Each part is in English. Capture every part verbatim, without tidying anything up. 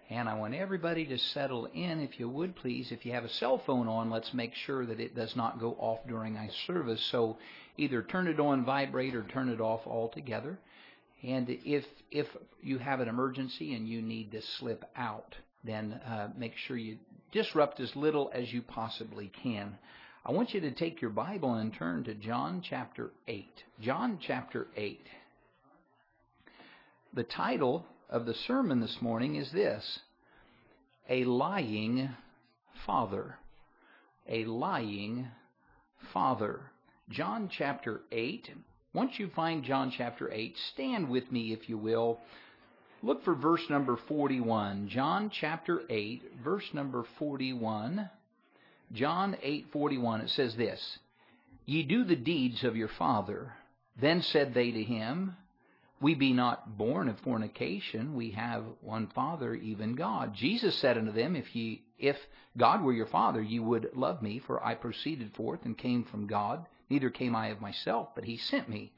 And I want everybody to settle in, if you would please. If you have a cell phone on, let's make sure that it does not go off during our service. So either turn it on vibrate or turn it off altogether. And if if you have an emergency and you need to slip out, then uh, make sure you disrupt as little as you possibly can. I want you to take your Bible and turn to John chapter eight. John chapter eight. The title of the sermon this morning is this: A Lying Father. A Lying Father. John chapter eight. Once you find John chapter eight, stand with me if you will. Look for verse number forty-one. John chapter eight, verse number forty-one. John eight forty-one. It says this: Ye do the deeds of your father. Then said they to him, We be not born of fornication, we have one Father, even God. Jesus said unto them, If ye, if God were your Father, ye would love me, for I proceeded forth and came from God. Neither came I of myself, but he sent me.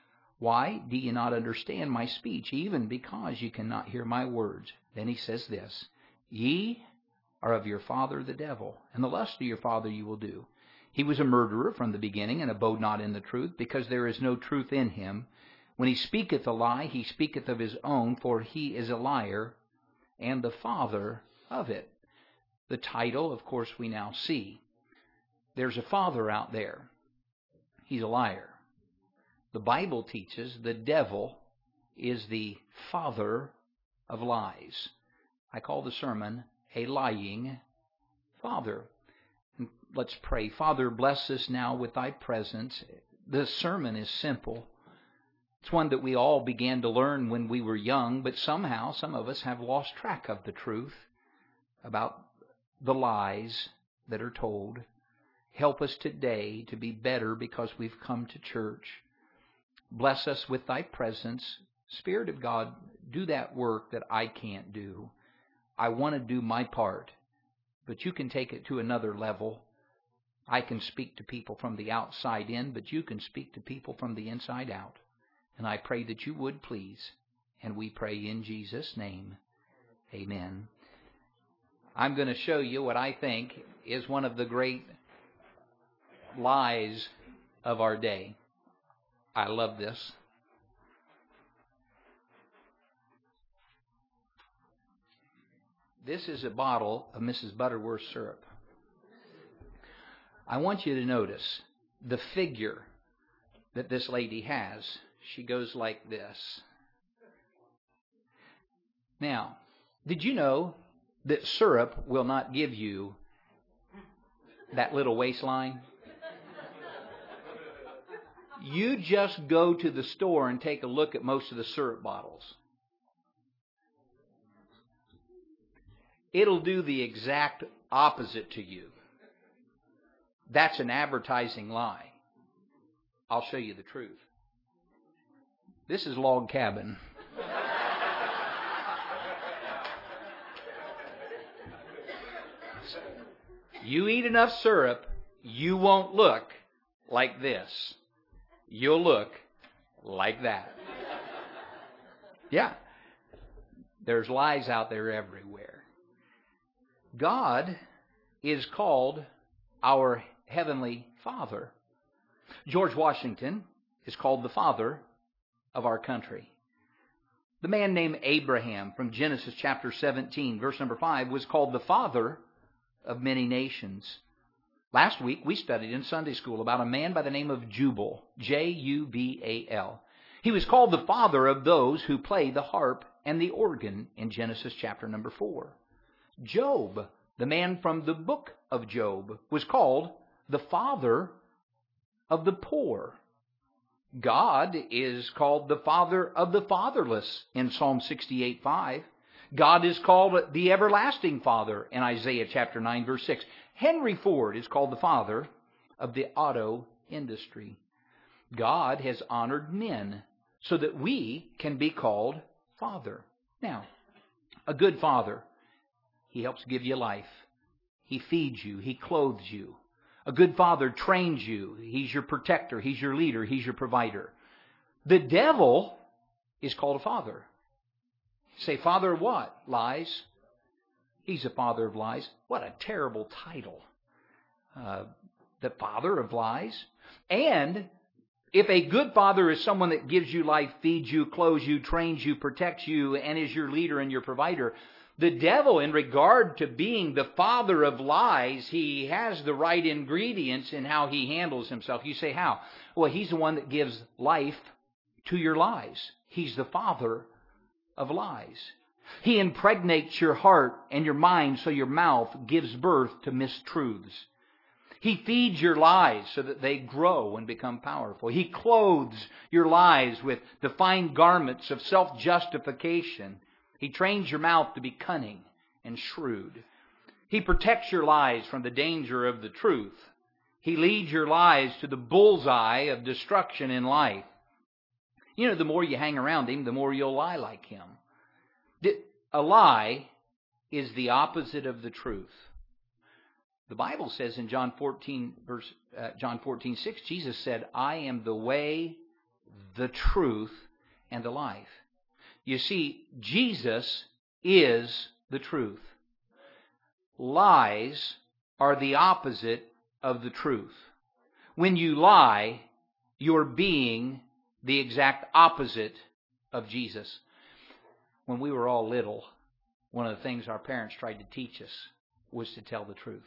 Why do ye not understand my speech, even because ye cannot hear my words? Then he says this: Ye are of your father the devil, and the lust of your father you will do. He was a murderer from the beginning, and abode not in the truth, because there is no truth in him. When he speaketh a lie, he speaketh of his own, for he is a liar, and the father of it. The title, of course, we now see. There's a father out there. He's a liar. The Bible teaches the devil is the father of lies. I call the sermon, A Lying Father. And let's pray. Father, bless us now with thy presence. The sermon is simple. It's one that we all began to learn when we were young, but somehow some of us have lost track of the truth about the lies that are told. Help us today to be better because we've come to church. Bless us with thy presence. Spirit of God, do that work that I can't do. I want to do my part, but you can take it to another level. I can speak to people from the outside in, but you can speak to people from the inside out. And I pray that you would, please. And we pray in Jesus' name. Amen. I'm going to show you what I think is one of the great lies of our day. I love this. This is a bottle of Missus Butterworth syrup. I want you to notice the figure that this lady has. She goes like this. Now, did you know that syrup will not give you that little waistline? You just go to the store and take a look at most of the syrup bottles. It'll do the exact opposite to you. That's an advertising lie. I'll show you the truth. This is Log Cabin. You eat enough syrup, you won't look like this. You'll look like that. Yeah. There's lies out there everywhere. God is called our Heavenly Father. George Washington is called the father of our country. The man named Abraham from Genesis chapter seventeen, verse number five, was called the father of many nations. Last week we studied in Sunday school about a man by the name of Jubal, J U B A L. He was called the father of those who play the harp and the organ in Genesis chapter number four. Job, the man from the book of Job, was called the father of the poor. God is called the father of the fatherless in Psalm sixty-eight five. God is called the everlasting Father in Isaiah chapter nine verse six. Henry Ford is called the father of the auto industry. God has honored men so that we can be called Father. Now, a good father, he helps give you life. He feeds you. He clothes you. A good father trains you. He's your protector. He's your leader. He's your provider. The devil is called a father. Say, father of what? Lies. He's the father of lies. What a terrible title. Uh, the father of lies. And if a good father is someone that gives you life, feeds you, clothes you, trains you, protects you, and is your leader and your provider, the devil, in regard to being the father of lies, he has the right ingredients in how he handles himself. You say, how? Well, he's the one that gives life to your lies. He's the father of lies. He impregnates your heart and your mind so your mouth gives birth to mistruths. He feeds your lies so that they grow and become powerful. He clothes your lies with the fine garments of self-justification. He trains your mouth to be cunning and shrewd. He protects your lies from the danger of the truth. He leads your lies to the bullseye of destruction in life. You know, the more you hang around him, the more you'll lie like him. A lie is the opposite of the truth. The Bible says in John fourteen, verse uh, John fourteen six, Jesus said, "I am the way, the truth, and the life." You see, Jesus is the truth. Lies are the opposite of the truth. When you lie, you're being the exact opposite of Jesus. When we were all little, one of the things our parents tried to teach us was to tell the truth.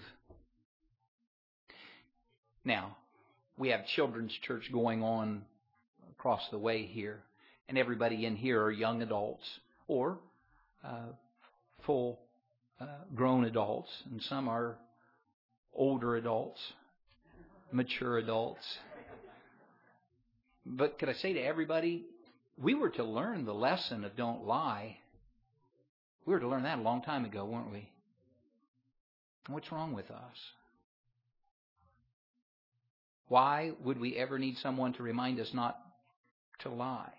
Now, we have children's church going on across the way here, and everybody in here are young adults or uh, full uh, grown adults, and some are older adults, mature adults. But could I say to everybody, we were to learn the lesson of don't lie. We were to learn that a long time ago, weren't we? What's wrong with us? Why would we ever need someone to remind us not to lie?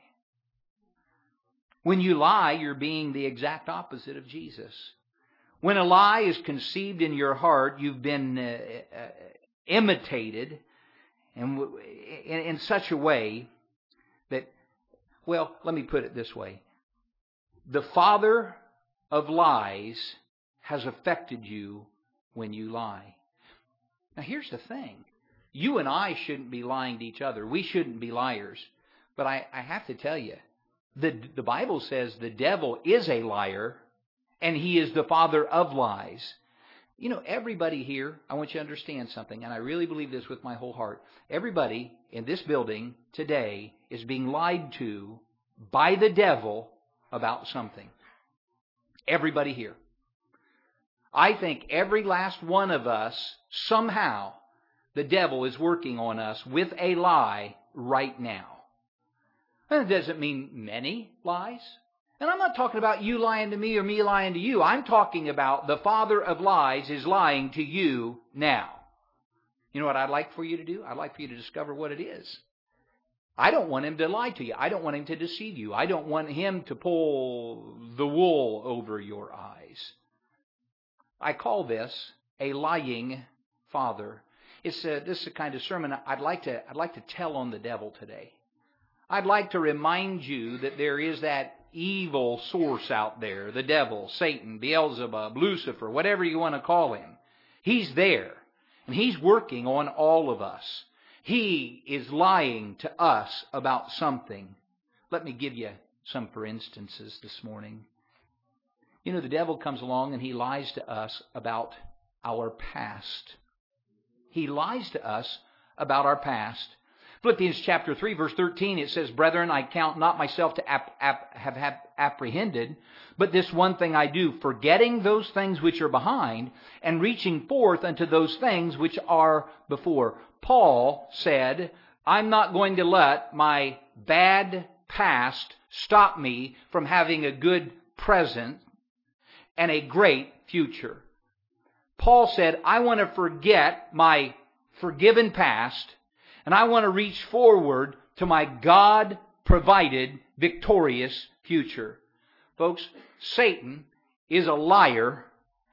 When you lie, you're being the exact opposite of Jesus. When a lie is conceived in your heart, you've been uh, uh, imitated and w- in, in such a way that, well, let me put it this way. The father of lies has affected you when you lie. Now, here's the thing. You and I shouldn't be lying to each other. We shouldn't be liars. But I, I have to tell you, the, the Bible says the devil is a liar, and he is the father of lies. You know, everybody here, I want you to understand something, and I really believe this with my whole heart. Everybody in this building today is being lied to by the devil about something. Everybody here. I think every last one of us, somehow, the devil is working on us with a lie right now. And it doesn't mean many lies. And I'm not talking about you lying to me or me lying to you. I'm talking about the father of lies is lying to you now. You know what I'd like for you to do? I'd like for you to discover what it is. I don't want him to lie to you. I don't want him to deceive you. I don't want him to pull the wool over your eyes. I call this a lying father. It's a, this is the kind of sermon I'd like to I'd like to tell on the devil today. I'd like to remind you that there is that evil source out there, the devil, Satan, Beelzebub, Lucifer, whatever you want to call him. He's there, and he's working on all of us. He is lying to us about something. Let me give you some for instances this morning. You know, the devil comes along and he lies to us about our past. He lies to us about our past. Philippians chapter three, verse thirteen, it says, "Brethren, I count not myself to ap- ap- have, have apprehended, but this one thing I do, forgetting those things which are behind, and reaching forth unto those things which are before." Paul said, I'm not going to let my bad past stop me from having a good present and a great future. Paul said, I want to forget my forgiven past, and I want to reach forward to my God-provided victorious future. Folks, Satan is a liar.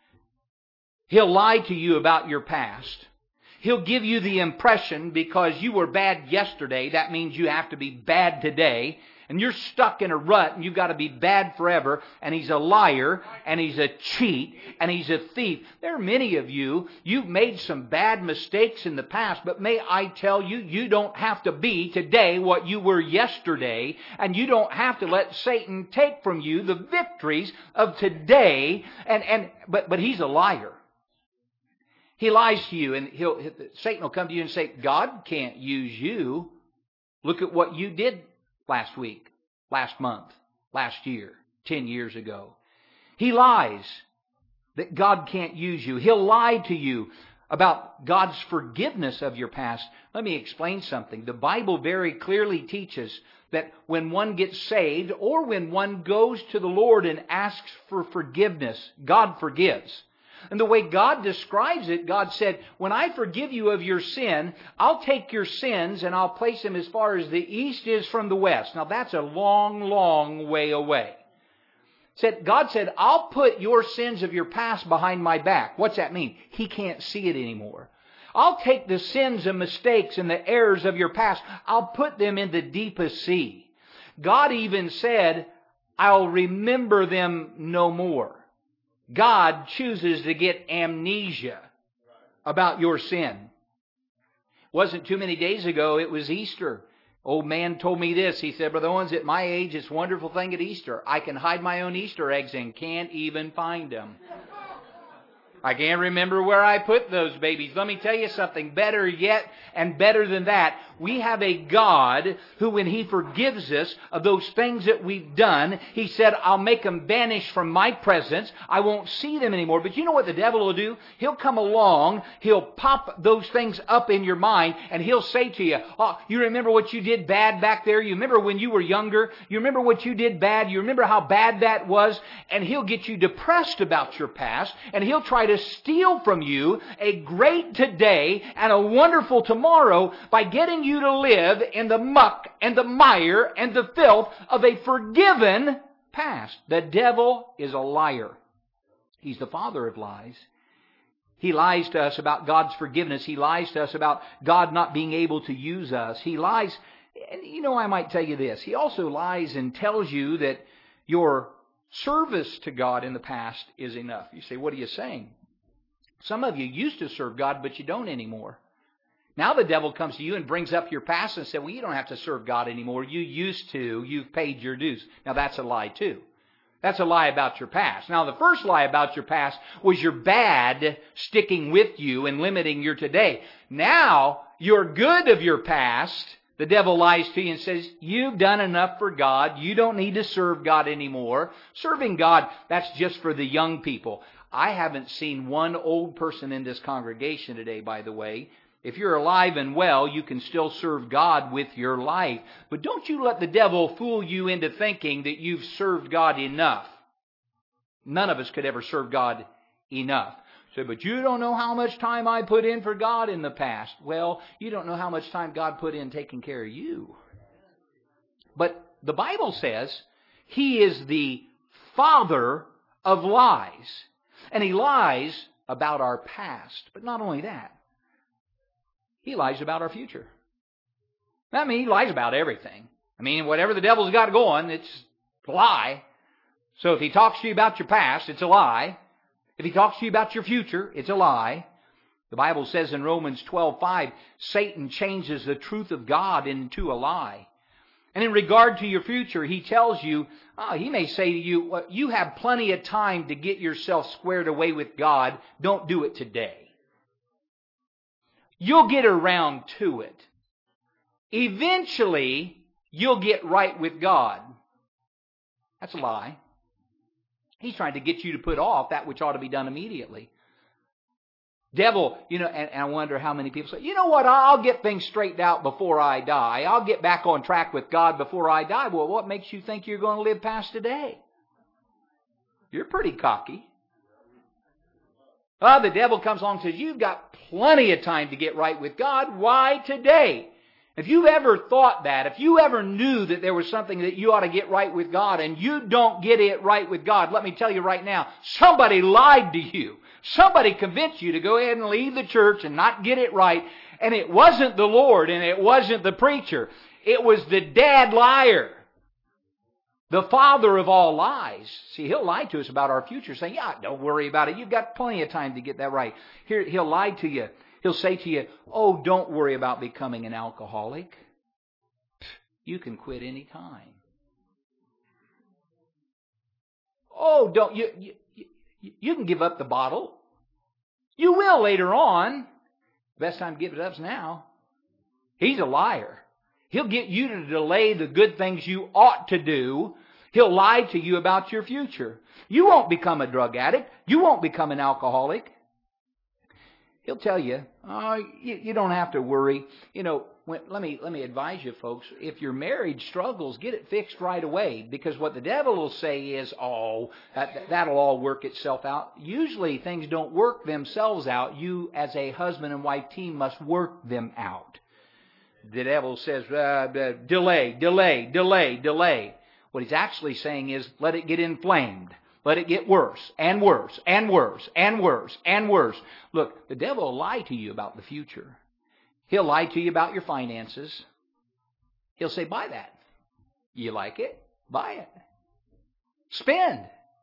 He'll lie to you about your past. He'll give you the impression because you were bad yesterday, that means you have to be bad today. And you're stuck in a rut and you've got to be bad forever. And he's a liar and he's a cheat and he's a thief. There are many of you, you've made some bad mistakes in the past, but may I tell you, you don't have to be today what you were yesterday, and you don't have to let Satan take from you the victories of today. And, and but but he's a liar. He lies to you, and he'll Satan will come to you and say, God can't use you. Look at what you did last week, last month, last year, ten years ago. He lies that God can't use you. He'll lie to you about God's forgiveness of your past. Let me explain something. The Bible very clearly teaches that when one gets saved or when one goes to the Lord and asks for forgiveness, God forgives. And the way God describes it, God said, when I forgive you of your sin, I'll take your sins and I'll place them as far as the east is from the west. Now that's a long, long way away. Said, God said, I'll put your sins of your past behind my back. What's that mean? He can't see it anymore. I'll take the sins and mistakes and the errors of your past. I'll put them in the deepest sea. God even said, I'll remember them no more. God chooses to get amnesia about your sin. Wasn't too many days ago, it was Easter. Old man told me this. He said, Brother Owens, at my age, it's a wonderful thing at Easter. I can hide my own Easter eggs and can't even find them. I can't remember where I put those babies. Let me tell you something. Better yet, and better than that, we have a God who, when He forgives us of those things that we've done, He said, I'll make them vanish from my presence. I won't see them anymore. But you know what the devil will do? He'll come along, he'll pop those things up in your mind, and he'll say to you, oh, you remember what you did bad back there? You remember when you were younger? You remember what you did bad? You remember how bad that was? And he'll get you depressed about your past, and he'll try to steal from you a great today and a wonderful tomorrow by getting you to live in the muck and the mire and the filth of a forgiven past. The devil is a liar. He's the father of lies. He lies to us about God's forgiveness. He lies to us about God not being able to use us. He lies, and you know, I might tell you this. He also lies and tells you that your service to God in the past is enough. You say, what are you saying? Some of you used to serve God, but you don't anymore. Now the devil comes to you and brings up your past and says, well, you don't have to serve God anymore. You used to. You've paid your dues. Now that's a lie too. That's a lie about your past. Now the first lie about your past was your bad sticking with you and limiting your today. Now your good of your past, the devil lies to you and says, you've done enough for God. You don't need to serve God anymore. Serving God, that's just for the young people. I haven't seen one old person in this congregation today, by the way. If you're alive and well, you can still serve God with your life. But don't you let the devil fool you into thinking that you've served God enough. None of us could ever serve God enough. So, but you don't know how much time I put in for God in the past. Well, you don't know how much time God put in taking care of you. But the Bible says He is the father of lies. And he lies about our past. But not only that, he lies about our future. I mean, he lies about everything. I mean, whatever the devil's got going, it's a lie. So if he talks to you about your past, it's a lie. If he talks to you about your future, it's a lie. The Bible says in Romans twelve five, Satan changes the truth of God into a lie. And in regard to your future, he tells you, oh, he may say to you, well, you have plenty of time to get yourself squared away with God. Don't do it today. You'll get around to it. Eventually, you'll get right with God. That's a lie. He's trying to get you to put off that which ought to be done immediately. Devil, you know, and, and I wonder how many people say, you know what, I'll get things straightened out before I die. I'll get back on track with God before I die. Well, what makes you think you're going to live past today? You're pretty cocky. Oh, the devil comes along and says, you've got plenty of time to get right with God. Why today? If you've ever thought that, if you ever knew that there was something that you ought to get right with God and you don't get it right with God, let me tell you right now, somebody lied to you. Somebody convinced you to go ahead and leave the church and not get it right. And it wasn't the Lord and it wasn't the preacher. It was the dad liar. The father of all lies. See, he'll lie to us about our future, saying, yeah, don't worry about it. You've got plenty of time to get that right. Here, he'll lie to you. He'll say to you, oh, don't worry about becoming an alcoholic. You can quit any time. Oh, don't you, you, you, you can give up the bottle. You will later on. Best time to give it up is now. He's a liar. He'll get you to delay the good things you ought to do. He'll lie to you about your future. You won't become a drug addict. You won't become an alcoholic. He'll tell you, oh, you, you don't have to worry. You know, when, let me let me advise you, folks. If your marriage struggles, get it fixed right away. Because what the devil will say is, oh, that, that'll all work itself out. Usually things don't work themselves out. You, as a husband and wife team, must work them out. The devil says, uh, delay, delay, delay, delay. What he's actually saying is, let it get inflamed. Let it get worse and worse and worse and worse and worse. Look, the devil will lie to you about the future. He'll lie to you about your finances. He'll say, buy that. You like it? Buy it. Spend.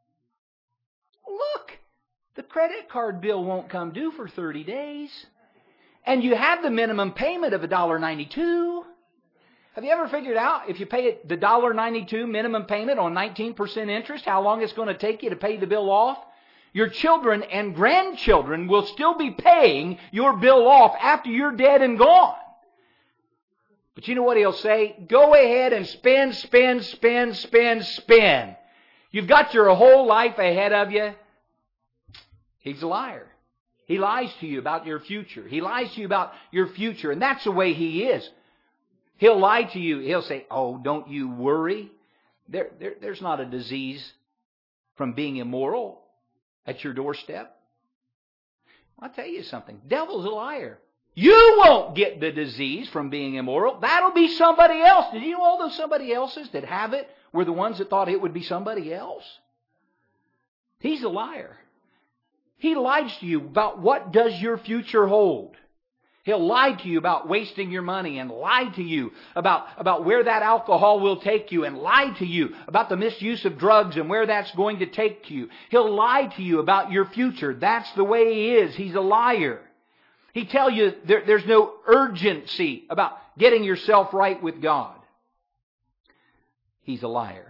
Look, the credit card bill won't come due for thirty days. And you have the minimum payment of one dollar ninety-two. Have you ever figured out if you pay the one dollar ninety-two minimum payment on nineteen percent interest, how long it's going to take you to pay the bill off? Your children and grandchildren will still be paying your bill off after you're dead and gone. But you know what he'll say? Go ahead and spend, spend, spend, spend, spend. You've got your whole life ahead of you. He's a liar. He lies to you about your future. He lies to you about your future. And that's the way he is. He'll lie to you. He'll say, oh, don't you worry. There, there, there's not a disease from being immoral at your doorstep. I'll tell you something. Devil's a liar. You won't get the disease from being immoral. That'll be somebody else. Did you know all those somebody else's that have it were the ones that thought it would be somebody else? He's a liar. He lies to you about what does your future hold. He'll lie to you about wasting your money and lie to you about, about where that alcohol will take you and lie to you about the misuse of drugs and where that's going to take you. He'll lie to you about your future. That's the way he is. He's a liar. He'll tell you there, there's no urgency about getting yourself right with God. He's a liar.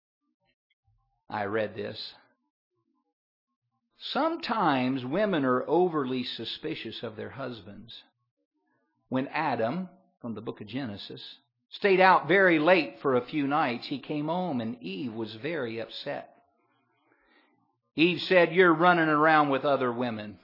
I read this. Sometimes women are overly suspicious of their husbands. When Adam, from the book of Genesis, stayed out very late for a few nights, he came home and Eve was very upset. Eve said, you're running around with other women.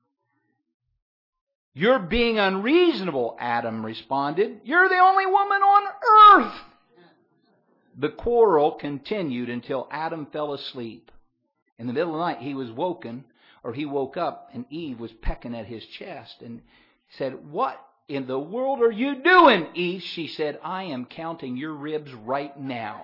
You're being unreasonable, Adam responded. You're the only woman on earth. The quarrel continued until Adam fell asleep. In the middle of the night, he was woken, or he woke up, and Eve was pecking at his chest. And he said, what in the world are you doing, Eve? She said, I am counting your ribs right now.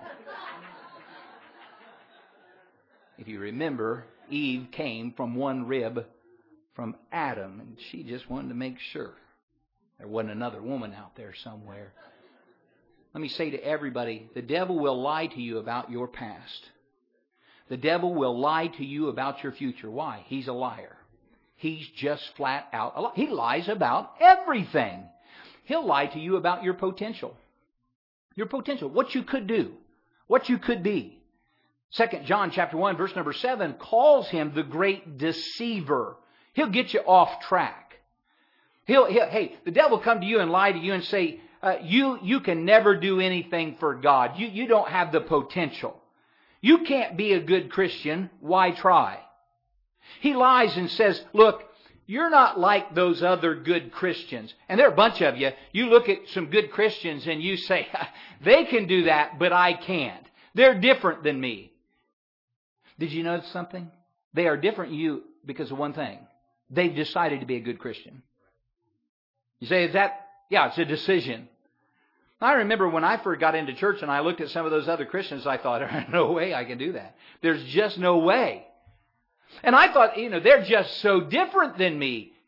If you remember, Eve came from one rib from Adam, and she just wanted to make sure there wasn't another woman out there somewhere. Let me say to everybody, the devil will lie to you about your past. The devil will lie to you about your future. Why? He's a liar. He's just flat out a liar. He lies about everything. He'll lie to you about your potential. Your potential. What you could do. What you could be. Second John chapter one, verse number seven calls him the great deceiver. He'll get you off track. He'll, he'll hey, the devil will come to you and lie to you and say, uh, you, you can never do anything for God. You, you don't have the potential. You can't be a good Christian. Why try? He lies and says, look, you're not like those other good Christians. And there are a bunch of you. You look at some good Christians and you say, they can do that, but I can't. They're different than me. Did you notice something? They are different than you because of one thing. They've decided to be a good Christian. You say, is that? Yeah, it's a decision. I remember when I first got into church and I looked at some of those other Christians, I thought, no way I can do that. There's just no way. And I thought, you know, they're just so different than me.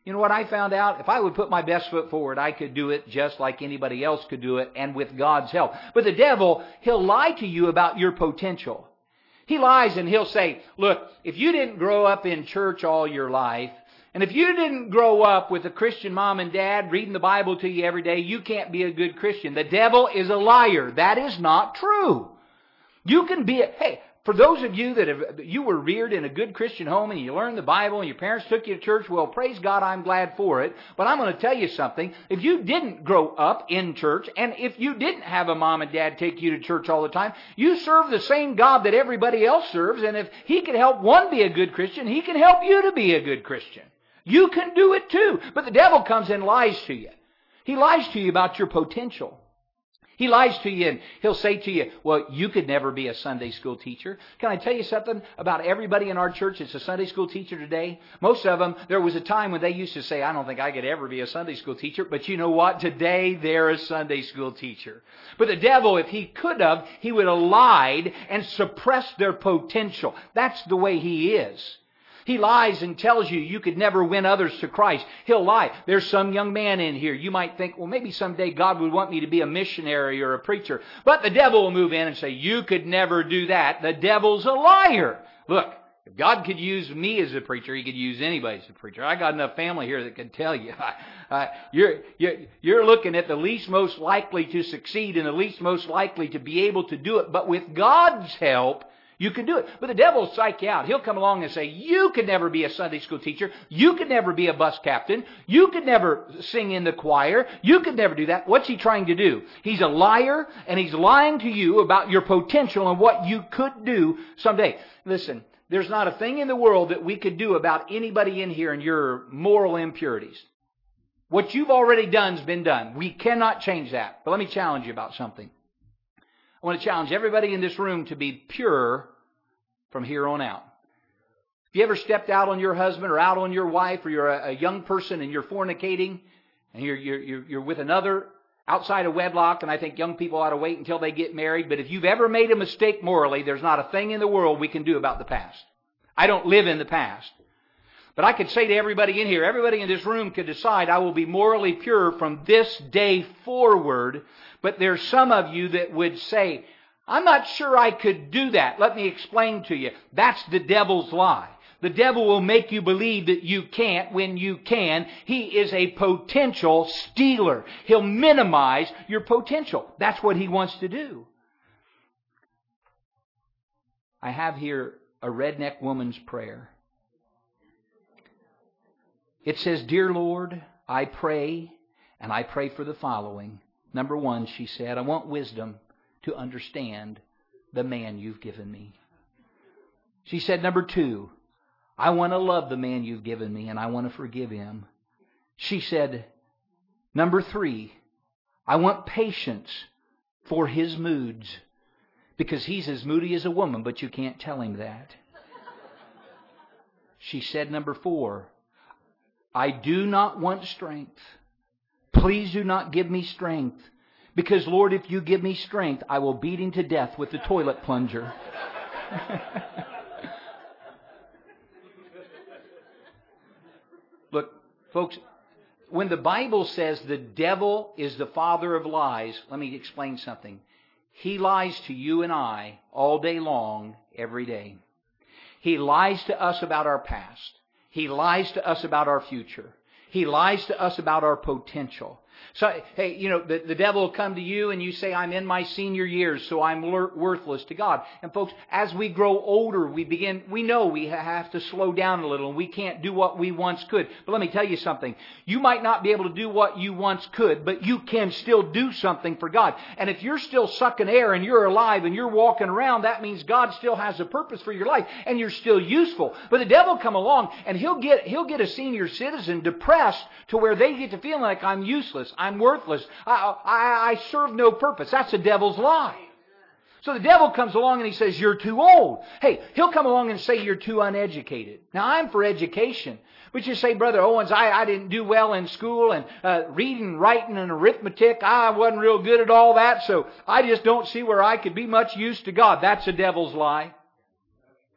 You know what I found out? If I would put my best foot forward, I could do it just like anybody else could do it, and with God's help. But the devil, he'll lie to you about your potential. He lies and he'll say, look, if you didn't grow up in church all your life, and if you didn't grow up with a Christian mom and dad reading the Bible to you every day, you can't be a good Christian. The devil is a liar. That is not true. You can be a, hey, for those of you that have, you were reared in a good Christian home and you learned the Bible and your parents took you to church, well, praise God, I'm glad for it. But I'm going to tell you something. If you didn't grow up in church, and if you didn't have a mom and dad take you to church all the time, you serve the same God that everybody else serves. And if He can help one be a good Christian, He can help you to be a good Christian. You can do it too. But the devil comes and lies to you. He lies to you about your potential. He lies to you and he'll say to you, well, you could never be a Sunday school teacher. Can I tell you something about everybody in our church that's a Sunday school teacher today? Most of them, there was a time when they used to say, I don't think I could ever be a Sunday school teacher. But you know what? Today they're a Sunday school teacher. But the devil, if he could have, he would have lied and suppressed their potential. That's the way he is. He lies and tells you you could never win others to Christ. He'll lie. There's some young man in here. You might think, well, maybe someday God would want me to be a missionary or a preacher. But the devil will move in and say, you could never do that. The devil's a liar. Look, if God could use me as a preacher, He could use anybody as a preacher. I got enough family here that can tell you. Uh, you're, you're, you're looking at the least most likely to succeed and the least most likely to be able to do it. But with God's help, you can do it. But the devil will psych you out. He'll come along and say, you could never be a Sunday school teacher. You could never be a bus captain. You could never sing in the choir. You could never do that. What's he trying to do? He's a liar, and he's lying to you about your potential and what you could do someday. Listen, there's not a thing in the world that we could do about anybody in here and your moral impurities. What you've already done has been done. We cannot change that. But let me challenge you about something. I want to challenge everybody in this room to be pure from here on out. If you ever stepped out on your husband or out on your wife, or you're a, a young person and you're fornicating and you're, you're, you're with another outside of wedlock, and I think young people ought to wait until they get married, but if you've ever made a mistake morally, there's not a thing in the world we can do about the past. I don't live in the past. But I could say to everybody in here, everybody in this room could decide, I will be morally pure from this day forward. But there's some of you that would say, I'm not sure I could do that. Let me explain to you. That's the devil's lie. The devil will make you believe that you can't when you can. He is a potential stealer. He'll minimize your potential. That's what he wants to do. I have here a redneck woman's prayer. It says, Dear Lord, I pray, and I pray for the following. Number one, she said, I want wisdom to understand the man you've given me. She said, number two, I want to love the man you've given me, and I want to forgive him. She said, number three, I want patience for his moods, because he's as moody as a woman, but you can't tell him that. She said, number four, I do not want strength. Please do not give me strength. Because, Lord, if you give me strength, I will beat him to death with the toilet plunger. Look, folks, when the Bible says the devil is the father of lies, let me explain something. He lies to you and I all day long, every day. He lies to us about our past. He lies to us about our future. He lies to us about our potential. So, hey, you know, the, the devil will come to you and you say, I'm in my senior years, so I'm le- worthless to God. And folks, as we grow older, we begin, we know we have to slow down a little and we can't do what we once could. But let me tell you something. You might not be able to do what you once could, but you can still do something for God. And if you're still sucking air and you're alive and you're walking around, that means God still has a purpose for your life and you're still useful. But the devil come along and he'll get, he'll get a senior citizen depressed to where they get to feeling like I'm useless. I'm worthless. I, I, I serve no purpose. That's the devil's lie. So the devil comes along and he says, you're too old. Hey, he'll come along and say you're too uneducated. Now, I'm for education. But you say, Brother Owens, I, I didn't do well in school, and uh, reading, writing, and arithmetic, I wasn't real good at all that, so I just don't see where I could be much use to God. That's the devil's lie.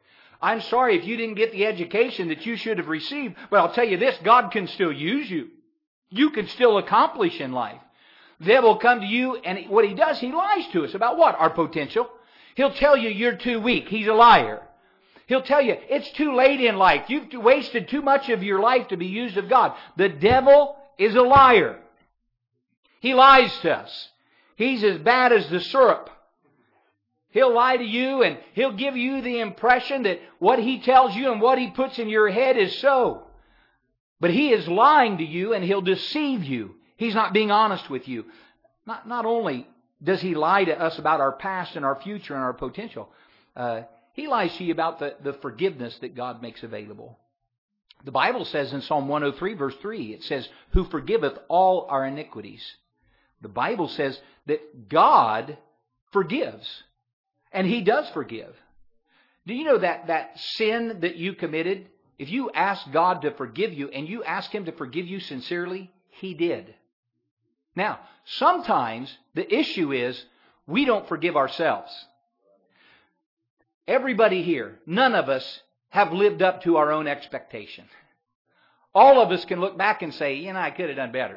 I'm sorry if you didn't get the education that you should have received, but I'll tell you this, God can still use you. You can still accomplish in life. The devil will come to you, and what he does, he lies to us about what? Our potential. He'll tell you you're too weak. He's a liar. He'll tell you it's too late in life. You've wasted too much of your life to be used of God. The devil is a liar. He lies to us. He's as bad as the syrup. He'll lie to you, and he'll give you the impression that what he tells you and what he puts in your head is so. But he is lying to you, and he'll deceive you. He's not being honest with you. Not, not only does he lie to us about our past and our future and our potential, uh, he lies to you about the, the forgiveness that God makes available. The Bible says in Psalm one oh three, verse three, it says, "Who forgiveth all our iniquities." The Bible says that God forgives. And He does forgive. Do you know that that sin that you committed, if you ask God to forgive you and you ask Him to forgive you sincerely, He did. Now, sometimes the issue is we don't forgive ourselves. Everybody here, none of us have lived up to our own expectation. All of us can look back and say, you know, I could have done better.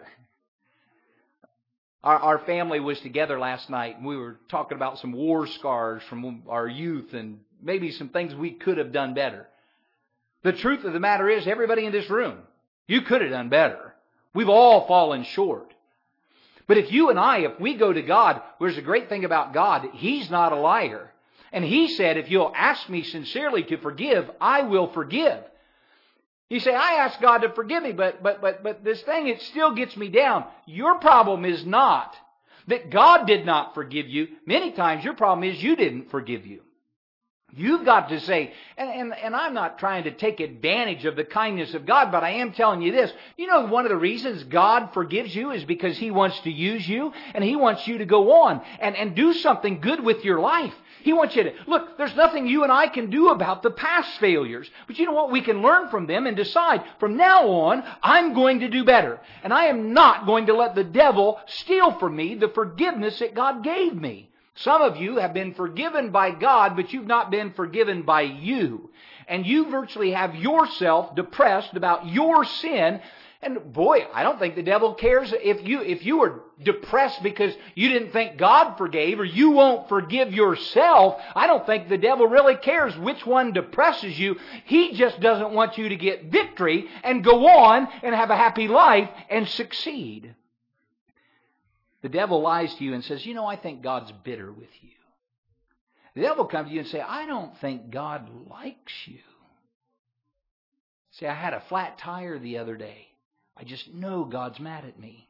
Our, our family was together last night, and we were talking about some war scars from our youth and maybe some things we could have done better. The truth of the matter is, everybody in this room, you could have done better. We've all fallen short. But if you and I, if we go to God, there's a great thing about God. He's not a liar. And He said, if you'll ask me sincerely to forgive, I will forgive. You say, I asked God to forgive me, but but but but this thing, it still gets me down. Your problem is not that God did not forgive you. Many times your problem is you didn't forgive you. You've got to say, and, and, and I'm not trying to take advantage of the kindness of God, but I am telling you this. You know, one of the reasons God forgives you is because He wants to use you, and He wants you to go on and, and do something good with your life. He wants you to, look, there's nothing you and I can do about the past failures. But you know what? We can learn from them and decide, from now on, I'm going to do better. And I am not going to let the devil steal from me the forgiveness that God gave me. Some of you have been forgiven by God, but you've not been forgiven by you. And you virtually have yourself depressed about your sin. And boy, I don't think the devil cares if you if you are depressed because you didn't think God forgave, or you won't forgive yourself. I don't think the devil really cares which one depresses you. He just doesn't want you to get victory and go on and have a happy life and succeed. The devil lies to you and says, you know, I think God's bitter with you. The devil will come to you and say, I don't think God likes you. See, I had a flat tire the other day. I just know God's mad at me.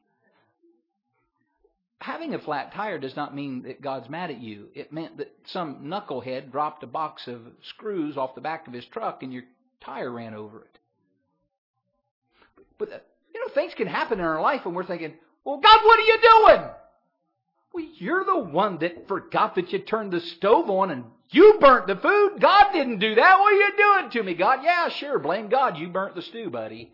Having a flat tire does not mean that God's mad at you. It meant that some knucklehead dropped a box of screws off the back of his truck and your tire ran over it. But, you know, things can happen in our life and we're thinking, well, God, what are you doing? Well, you're the one that forgot that you turned the stove on and you burnt the food. God didn't do that. What are you doing to me, God? Yeah, sure, blame God. You burnt the stew, buddy.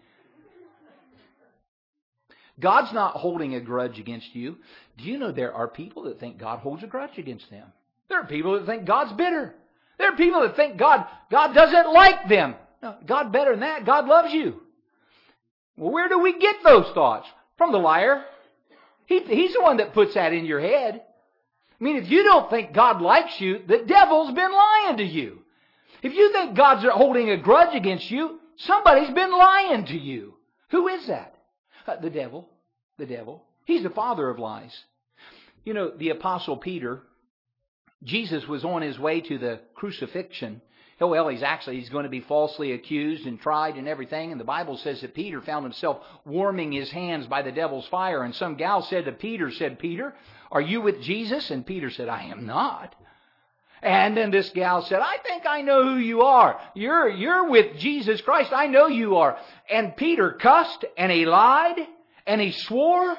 God's not holding a grudge against you. Do you know there are people that think God holds a grudge against them? There are people that think God's bitter. There are people that think God, God doesn't like them. No, God better than that. God loves you. Well, where do we get those thoughts? From the liar. He, he's the one that puts that in your head. I mean, if you don't think God likes you, the devil's been lying to you. If you think God's holding a grudge against you, somebody's been lying to you. Who is that? Uh, the devil. The devil. He's the father of lies. You know, the Apostle Peter, Jesus was on his way to the crucifixion. Oh, well, he's actually, he's going to be falsely accused and tried and everything. And the Bible says that Peter found himself warming his hands by the devil's fire. And some gal said to Peter, said, Peter, are you with Jesus? And Peter said, I am not. And then this gal said, I think I know who you are. You're, you're with Jesus Christ. I know you are. And Peter cussed and he lied and he swore.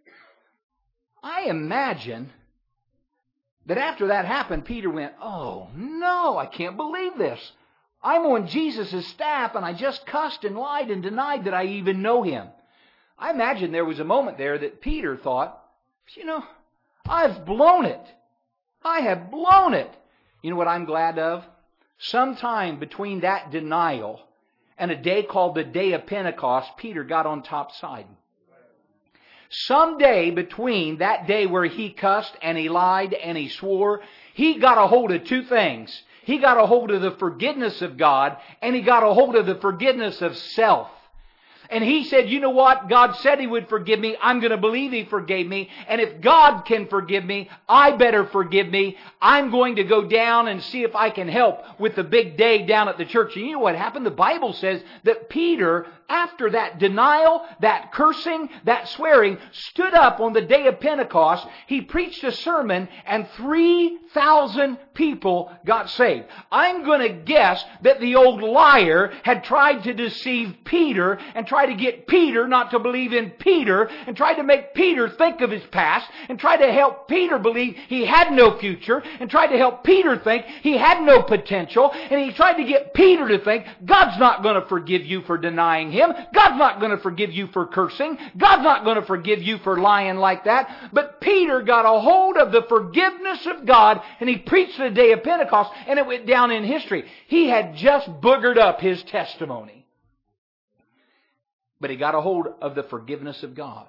I imagine that after that happened, Peter went, oh no, I can't believe this. I'm on Jesus' staff and I just cussed and lied and denied that I even know Him. I imagine there was a moment there that Peter thought, you know, I've blown it. I have blown it. You know what I'm glad of? sometime between that denial and a day called the Day of Pentecost, Peter got on top side. Someday between that day where he cussed and he lied and he swore, he got a hold of two things. He got a hold of the forgiveness of God, and he got a hold of the forgiveness of self. And he said, you know what? God said He would forgive me. I'm going to believe He forgave me. And if God can forgive me, I better forgive me. I'm going to go down and see if I can help with the big day down at the church. And you know what happened? The Bible says that Peter, after that denial, that cursing, that swearing, stood up on the day of Pentecost. He preached a sermon, and three thousand people got saved. I'm going to guess that the old liar had tried to deceive Peter and tried to get Peter not to believe in Peter and tried to make Peter think of his past and tried to help Peter believe he had no future and tried to help Peter think he had no potential, and he tried to get Peter to think God's not going to forgive you for denying Him. God's not going to forgive you for cursing. God's not going to forgive you for lying like that. But Peter got a hold of the forgiveness of God, and he preached the day of Pentecost, and it went down in history. He had just boogered up his testimony. But he got a hold of the forgiveness of God.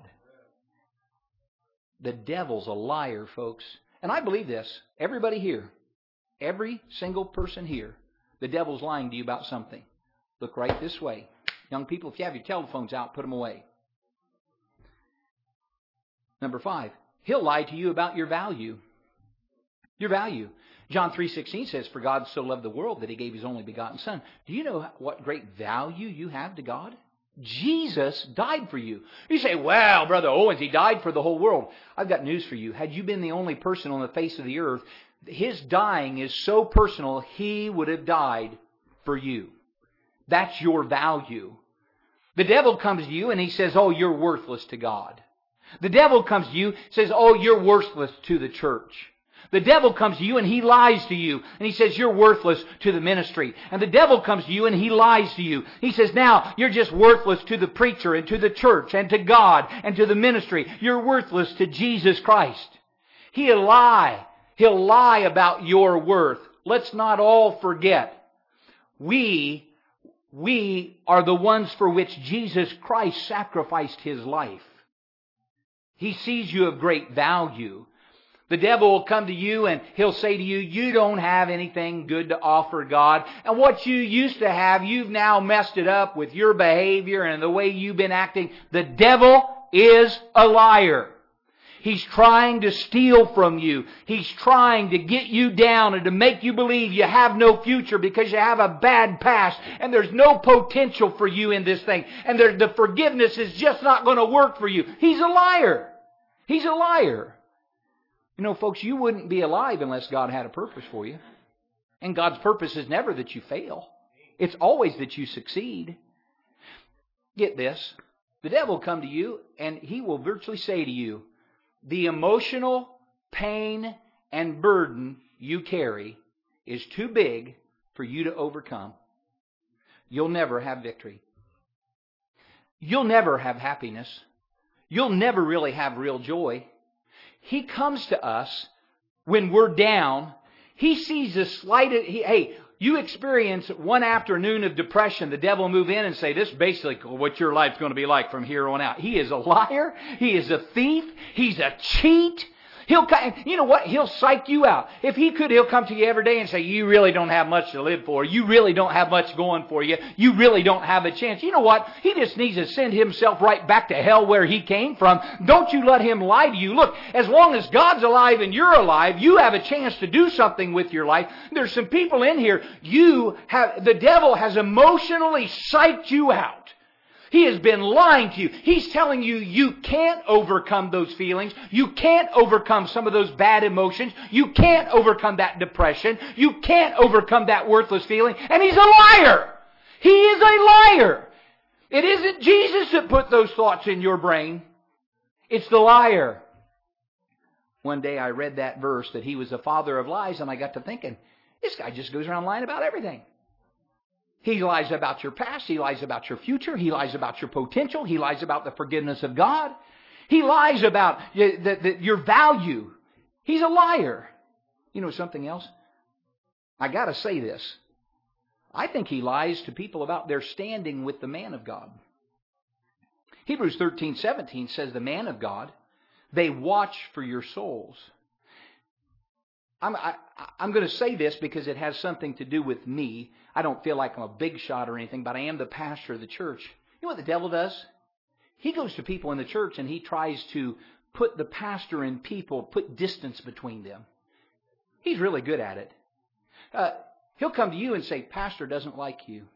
The devil's a liar, folks. And I believe this. Everybody here, every single person here, the devil's lying to you about something. Look right this way. Young people, if you have your telephones out, put them away. Number five, he'll lie to you about your value. Your value. John three sixteen says, for God so loved the world that He gave His only begotten Son. Do you know what great value you have to God? Jesus died for you. You say, well, Brother Owens, He died for the whole world. I've got news for you. Had you been the only person on the face of the earth, His dying is so personal, He would have died for you. That's your value. The devil comes to you and he says, oh, you're worthless to God. The devil comes to you and says, oh, you're worthless to the church. The devil comes to you and he lies to you. And he says, you're worthless to the ministry. And the devil comes to you and he lies to you. He says, now, you're just worthless to the preacher and to the church and to God and to the ministry. You're worthless to Jesus Christ. He'll lie. He'll lie about your worth. Let's not all forget. We, we are the ones for which Jesus Christ sacrificed His life. He sees you of great value. The devil will come to you and he'll say to you, you don't have anything good to offer God. And what you used to have, you've now messed it up with your behavior and the way you've been acting. The devil is a liar. He's trying to steal from you. He's trying to get you down and to make you believe you have no future because you have a bad past and there's no potential for you in this thing. And there, the forgiveness is just not going to work for you. He's a liar. He's a liar. You know, folks, you wouldn't be alive unless God had a purpose for you. And God's purpose is never that you fail. It's always that you succeed. Get this. The devil will come to you and he will virtually say to you, the emotional pain and burden you carry is too big for you to overcome. You'll never have victory. You'll never have happiness. You'll never really have real joy. He comes to us when we're down. He sees the slightest... He, hey, you experience one afternoon of depression, the devil will move in and say, this is basically what your life's going to be like from here on out. He is a liar. He is a thief. He's a cheat. He'll, you know what? He'll psych you out. If he could, he'll come to you every day and say, you really don't have much to live for. You really don't have much going for you. You really don't have a chance. You know what? He just needs to send himself right back to hell where he came from. Don't you let him lie to you. Look, as long as God's alive and you're alive, you have a chance to do something with your life. There's some people in here, you have, the devil has emotionally psyched you out. He has been lying to you. He's telling you you can't overcome those feelings. You can't overcome some of those bad emotions. You can't overcome that depression. You can't overcome that worthless feeling. And he's a liar. He is a liar. It isn't Jesus that put those thoughts in your brain. It's the liar. One day I read that verse that he was the father of lies, and I got to thinking, this guy just goes around lying about everything. He lies about your past. He lies about your future. He lies about your potential. He lies about the forgiveness of God. He lies about the, the, your value. He's a liar. You know something else? I got to say this. I think he lies to people about their standing with the man of God. Hebrews thirteen seventeen says the man of God, they watch for your souls. I'm, I, I'm going to say this because it has something to do with me. I don't feel like I'm a big shot or anything, but I am the pastor of the church. You know what the devil does? He goes to people in the church and he tries to put the pastor and people, put distance between them. He's really good at it. Uh, he'll come to you and say, Pastor doesn't like you.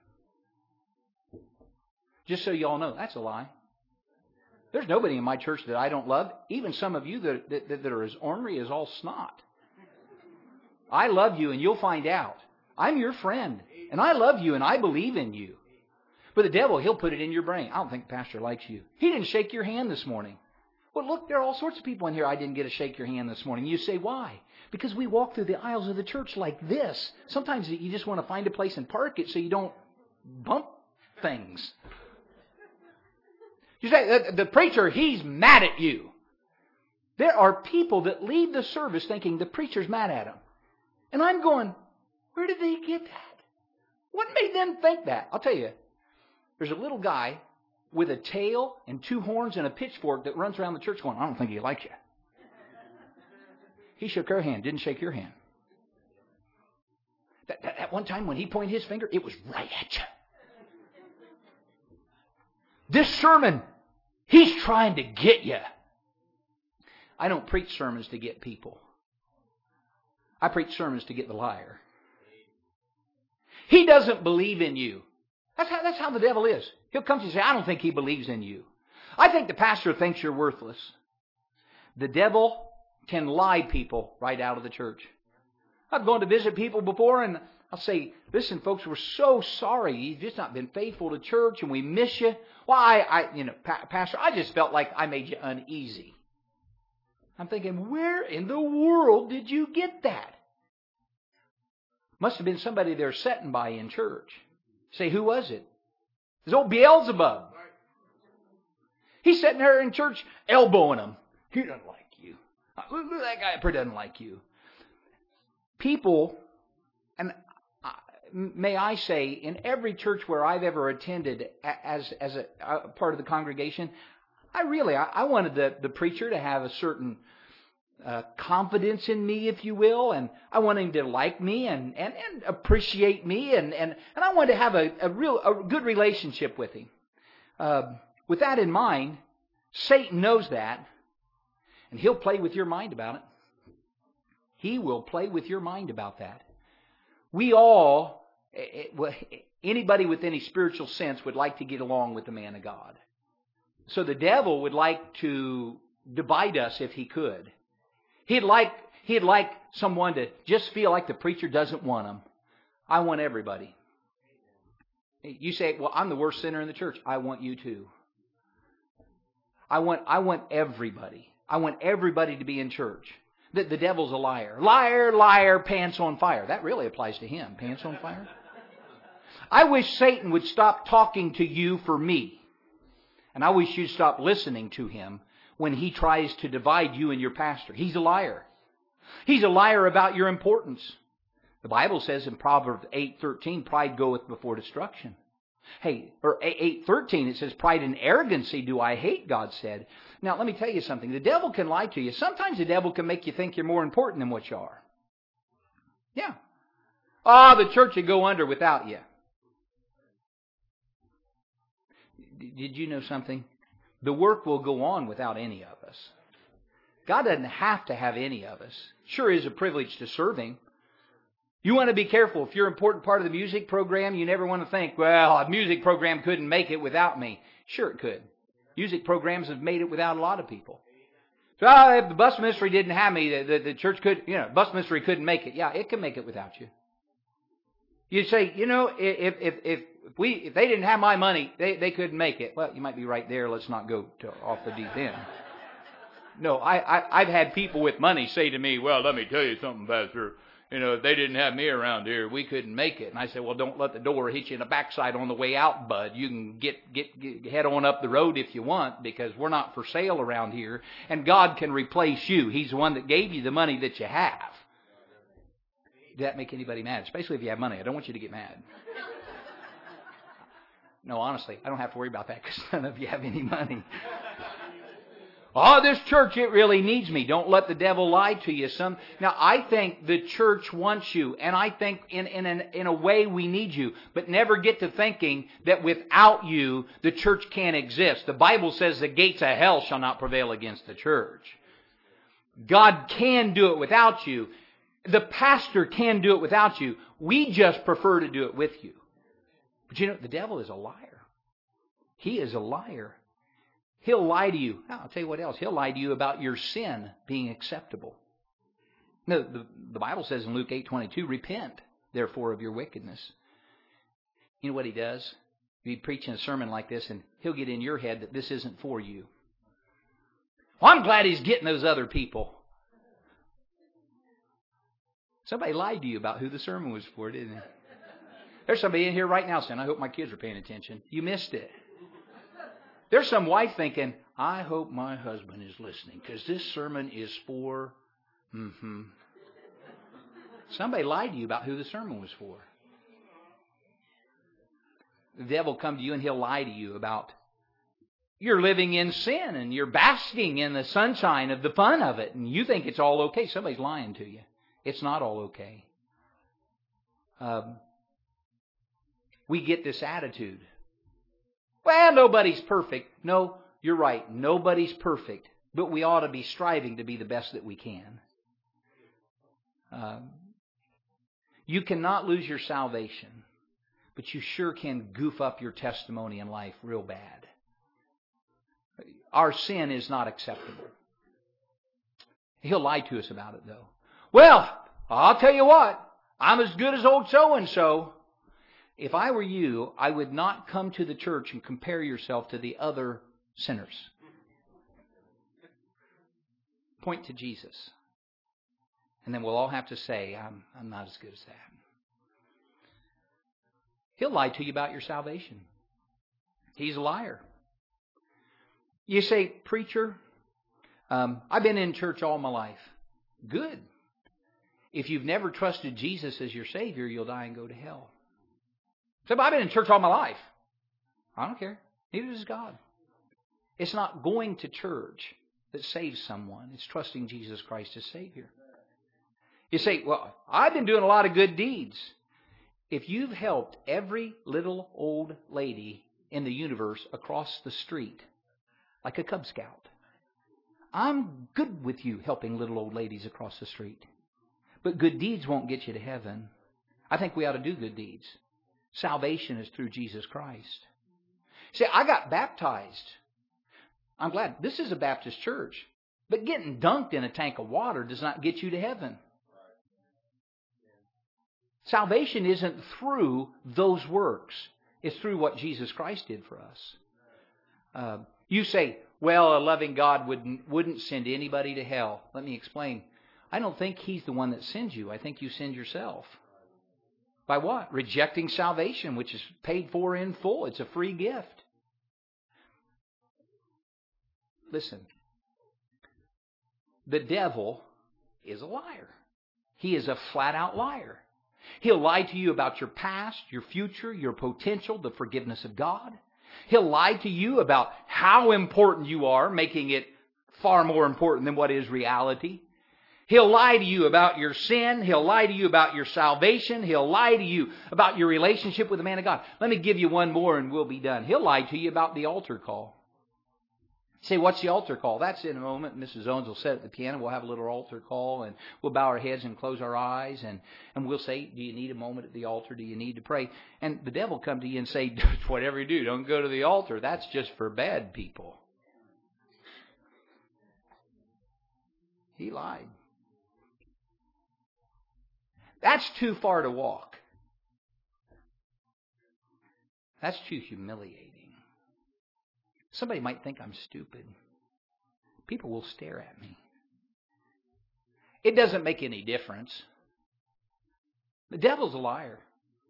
Just so you all know, that's a lie. There's nobody in my church that I don't love. Even some of you that, that, that are as ornery as all snot. I love you and you'll find out. I'm your friend. And I love you and I believe in you. But the devil, he'll put it in your brain. I don't think the pastor likes you. He didn't shake your hand this morning. Well, look, there are all sorts of people in here I didn't get to shake your hand this morning. You say, why? Because we walk through the aisles of the church like this. Sometimes you just want to find a place and park it so you don't bump things. You say, the preacher, he's mad at you. There are people that leave the service thinking the preacher's mad at them. And I'm going, where did they get that? What made them think that? I'll tell you, there's a little guy with a tail and two horns and a pitchfork that runs around the church going, I don't think he likes you. He shook her hand, didn't shake your hand. That, that, that one time when he pointed his finger, it was right at you. This sermon, he's trying to get you. I don't preach sermons to get people. I preach sermons to get the liar. He doesn't believe in you. That's how, that's how the devil is. He'll come to you and say, I don't think he believes in you. I think the pastor thinks you're worthless. The devil can lie people right out of the church. I've gone to visit people before and I'll say, listen, folks, we're so sorry. You've just not been faithful to church and we miss you. Well, I, I you know, pa- Pastor, I just felt like I made you uneasy. I'm thinking, where in the world did you get that? Must have been somebody they're sitting by in church. Say, who was it? It's old Beelzebub. He's sitting there in church elbowing them. He doesn't like you. Look at that guy up there, doesn't like you. People, and may I say, in every church where I've ever attended as as a, a part of the congregation, I really, I, I wanted the, the preacher to have a certain uh, confidence in me, if you will, and I wanted him to like me and, and, and appreciate me, and, and, and I wanted to have a, a real a good relationship with him. Uh, with that in mind, Satan knows that, and he'll play with your mind about it. He will play with your mind about that. We all, anybody with any spiritual sense would like to get along with the man of God. So the devil would like to divide us if he could. He'd like, he'd like someone to just feel like the preacher doesn't want them. I want everybody. You say, well, I'm the worst sinner in the church. I want you too. I want, I want everybody. I want everybody to be in church. The, the devil's a liar. Liar, liar, pants on fire. That really applies to him. Pants on fire. I wish Satan would stop talking to you for me. And I wish you'd stop listening to him when he tries to divide you and your pastor. He's a liar. He's a liar about your importance. The Bible says in Proverbs eight thirteen, pride goeth before destruction. Hey, or eight thirteen, it says, pride and arrogancy do I hate, God said. Now, let me tell you something. The devil can lie to you. Sometimes the devil can make you think you're more important than what you are. Yeah. Ah, oh, the church would go under without you. Did you know something? The work will go on without any of us. God doesn't have to have any of us. Sure is a privilege to serve Him. You want to be careful. If you're an important part of the music program, you never want to think, well, a music program couldn't make it without me. Sure it could. Music programs have made it without a lot of people. So oh, if the bus ministry didn't have me, the, the, the church could, you know, bus ministry couldn't make it. Yeah, it can make it without you. You say, you know, if if if we if they didn't have my money, they, they couldn't make it. Well, you might be right there. Let's not go to, off the deep end. No, I, I I've had people with money say to me, well, let me tell you something, Pastor. You know, if they didn't have me around here, we couldn't make it. And I said, well, don't let the door hit you in the backside on the way out, bud. You can get, get, get head on up the road if you want, because we're not for sale around here. And God can replace you. He's the one that gave you the money that you have. Did that make anybody mad? Especially if you have money. I don't want you to get mad. No, honestly, I don't have to worry about that because none of you have any money. Oh, this church, it really needs me. Don't let the devil lie to you. Some Now, I think the church wants you, and I think in, in, an, in a way we need you. But never get to thinking that without you, the church can't exist. The Bible says the gates of hell shall not prevail against the church. God can do it without you. The pastor can do it without you. We just prefer to do it with you. But you know, the devil is a liar. He is a liar. He'll lie to you. Now, I'll tell you what else. He'll lie to you about your sin being acceptable. No, the, the Bible says in Luke eight twenty-two, repent, therefore, of your wickedness. You know what he does? You'd be preaching a sermon like this, and he'll get in your head that this isn't for you. Well, I'm glad he's getting those other people. Somebody lied to you about who the sermon was for, didn't they? There's somebody in here right now saying, I hope my kids are paying attention. You missed it. There's some wife thinking, I hope my husband is listening because this sermon is for... Mm-hmm. Somebody lied to you about who the sermon was for. The devil will come to you and he'll lie to you about you're living in sin and you're basking in the sunshine of the fun of it and you think it's all okay. Somebody's lying to you. It's not all okay. Um, we get this attitude. Well, nobody's perfect. No, you're right. Nobody's perfect. But we ought to be striving to be the best that we can. Um, you cannot lose your salvation, but you sure can goof up your testimony in life real bad. Our sin is not acceptable. He'll lie to us about it, though. Well, I'll tell you what. I'm as good as old so-and-so. If I were you, I would not come to the church and compare yourself to the other sinners. Point to Jesus. And then we'll all have to say, I'm, I'm not as good as that. He'll lie to you about your salvation. He's a liar. You say, preacher, um, I've been in church all my life. Good. If you've never trusted Jesus as your Savior, you'll die and go to hell. So, I've been in church all my life. I don't care. Neither does God. It's not going to church that saves someone. It's trusting Jesus Christ as Savior. You say, well, I've been doing a lot of good deeds. If you've helped every little old lady in the universe across the street, like a Cub Scout, I'm good with you helping little old ladies across the street. But good deeds won't get you to heaven. I think we ought to do good deeds. Salvation is through Jesus Christ. See, I got baptized. I'm glad. This is a Baptist church. But getting dunked in a tank of water does not get you to heaven. Salvation isn't through those works. It's through what Jesus Christ did for us. Uh, you say, well, a loving God wouldn't, wouldn't send anybody to hell. Let me explain. I don't think He's the one that sends you. I think you send yourself. By what? Rejecting salvation, which is paid for in full. It's a free gift. Listen. The devil is a liar. He is a flat-out liar. He'll lie to you about your past, your future, your potential, the forgiveness of God. He'll lie to you about how important you are, making it far more important than what is reality. He'll lie to you about your sin. He'll lie to you about your salvation. He'll lie to you about your relationship with the man of God. Let me give you one more and we'll be done. He'll lie to you about the altar call. Say, what's the altar call? That's in a moment. Missus Owens will sit at the piano. We'll have a little altar call and we'll bow our heads and close our eyes. And, and we'll say, do you need a moment at the altar? Do you need to pray? And the devil will come to you and say, whatever you do, don't go to the altar. That's just for bad people. He lied. That's too far to walk. That's too humiliating. Somebody might think I'm stupid. People will stare at me. It doesn't make any difference. The devil's a liar.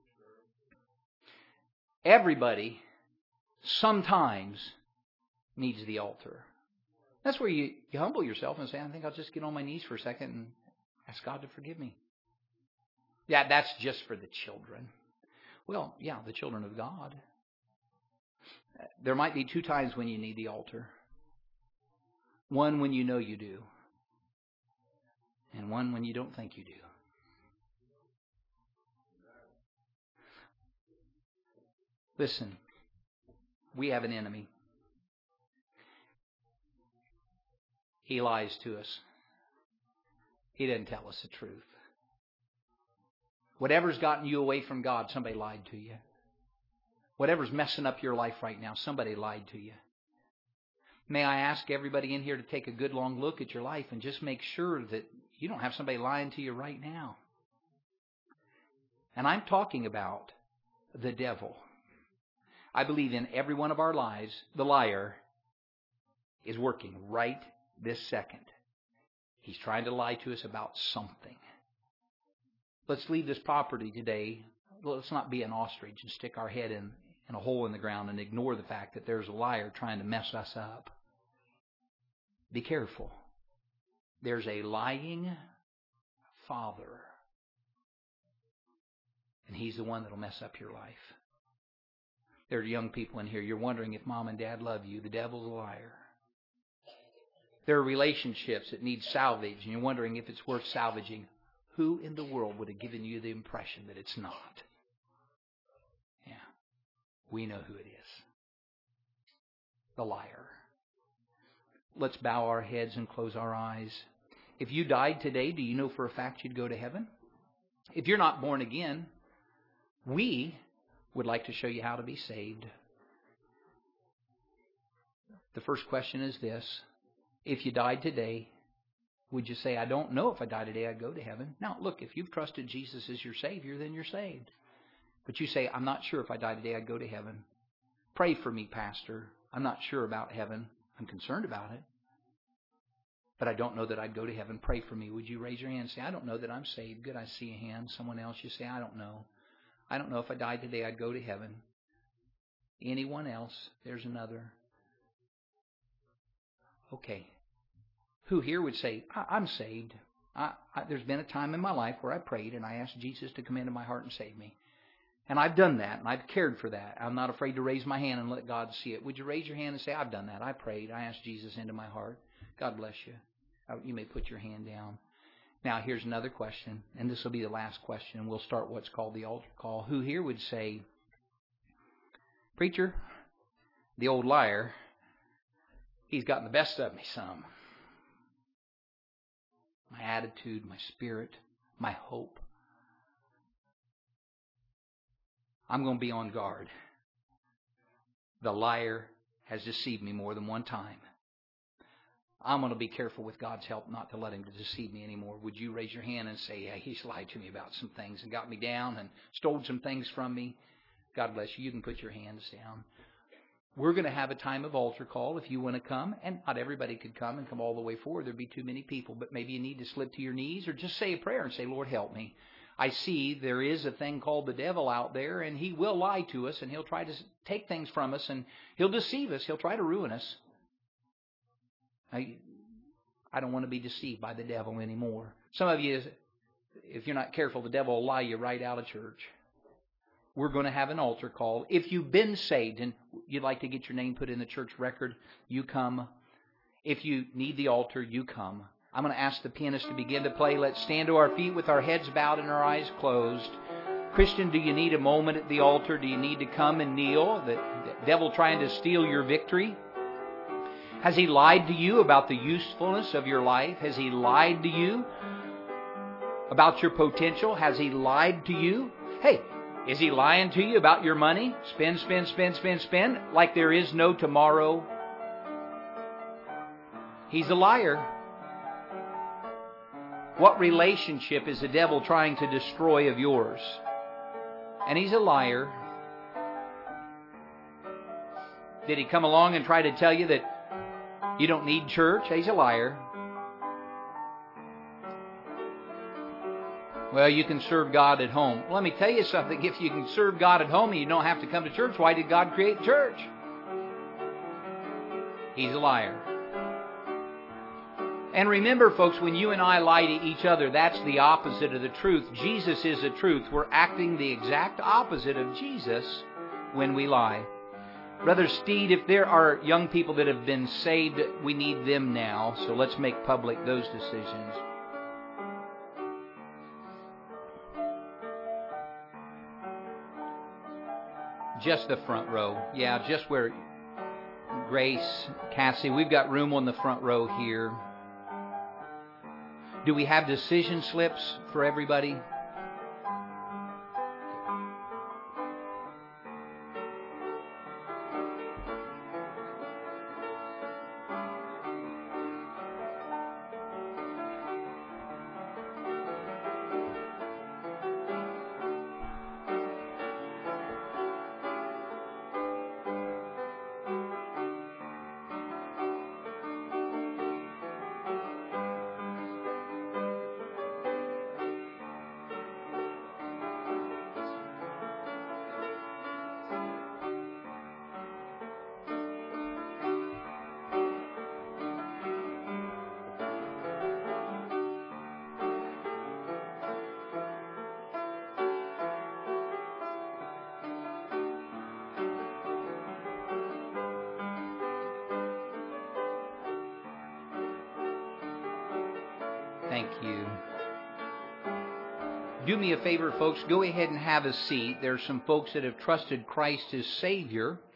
Everybody sometimes needs the altar. That's where you, you humble yourself and say, I think I'll just get on my knees for a second and ask God to forgive me. Yeah, that's just for the children. Well, yeah, the children of God. There might be two times when you need the altar. One when you know you do. And one when you don't think you do. Listen, we have an enemy. He lies to us. He doesn't tell us the truth. Whatever's gotten you away from God, somebody lied to you. Whatever's messing up your life right now, somebody lied to you. May I ask everybody in here to take a good long look at your life and just make sure that you don't have somebody lying to you right now. And I'm talking about the devil. I believe in every one of our lives, the liar is working right this second. He's trying to lie to us about something. Let's leave this property today. Let's not be an ostrich and stick our head in, in a hole in the ground and ignore the fact that there's a liar trying to mess us up. Be careful. There's a lying father. And he's the one that will mess up your life. There are young people in here. You're wondering if mom and dad love you. The devil's a liar. There are relationships that need salvage, and you're wondering if it's worth salvaging. Who in the world would have given you the impression that it's not? Yeah, we know who it is. The liar. Let's bow our heads and close our eyes. If you died today, do you know for a fact you'd go to heaven? If you're not born again, we would like to show you how to be saved. The first question is this. If you died today, would you say, I don't know if I die today, I'd go to heaven? Now, look, if you've trusted Jesus as your Savior, then you're saved. But you say, I'm not sure if I die today, I'd go to heaven. Pray for me, Pastor. I'm not sure about heaven. I'm concerned about it. But I don't know that I'd go to heaven. Pray for me. Would you raise your hand and say, I don't know that I'm saved? Good, I see a hand. Someone else, you say, I don't know. I don't know if I died today, I'd go to heaven. Anyone else? There's another. Okay. Who here would say, I- I'm saved? I, I, there's been a time in my life where I prayed and I asked Jesus to come into my heart and save me. And I've done that, and I've cared for that. I'm not afraid to raise my hand and let God see it. Would you raise your hand and say, I've done that. I prayed. I asked Jesus into my heart. God bless you. You may put your hand down. Now, here's another question, and this will be the last question. We'll start what's called the altar call. Who here would say, Preacher, the old liar, he's gotten the best of me some. My attitude, my spirit, my hope. I'm going to be on guard. The liar has deceived me more than one time. I'm going to be careful with God's help not to let him deceive me anymore. Would you raise your hand and say, yeah, he's lied to me about some things and got me down and stole some things from me? God bless you. You can put your hands down. We're going to have a time of altar call if you want to come. And not everybody could come and come all the way forward. There'd be too many people. But maybe you need to slip to your knees or just say a prayer and say, Lord, help me. I see there is a thing called the devil out there, and he will lie to us, and he'll try to take things from us, and he'll deceive us. He'll try to ruin us. I, I don't want to be deceived by the devil anymore. Some of you, if you're not careful, the devil will lie you right out of church. We're going to have an altar call. If you've been saved and you'd like to get your name put in the church record, you come. If you need the altar, you come. I'm going to ask the pianist to begin to play. Let's stand to our feet with our heads bowed and our eyes closed. Christian, do you need a moment at the altar? Do you need to come and kneel? The, the devil trying to steal your victory? Has he lied to you about the usefulness of your life? Has he lied to you about your potential? Has he lied to you? Hey, is he lying to you about your money? Spend, spend, spend, spend, spend, like there is no tomorrow. He's a liar. What relationship is the devil trying to destroy of yours? And he's a liar. Did he come along and try to tell you that you don't need church? He's a liar. Well, you can serve God at home. Well, let me tell you something. If you can serve God at home and you don't have to come to church, why did God create church? He's a liar. And remember, folks, when you and I lie to each other, that's the opposite of the truth. Jesus is the truth. We're acting the exact opposite of Jesus when we lie. Brother Steed, if there are young people that have been saved, we need them now. So let's make public those decisions. Just the front row. Yeah, just where Grace, Cassie, we've got room on the front row here. Do we have decision slips for everybody? Thank you. Do me a favor, folks. Go ahead and have a seat. There's some folks that have trusted Christ as Savior.